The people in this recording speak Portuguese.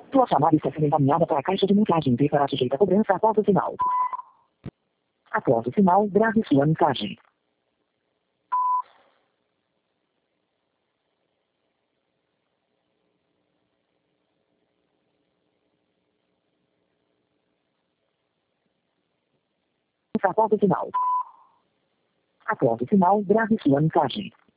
Sua chamada está sendo encaminhada para a caixa de mensagem e será sujeita a cobrança após o sinal. Após o sinal, grave sua mensagem. Após o sinal. Após o sinal, grave sua mensagem.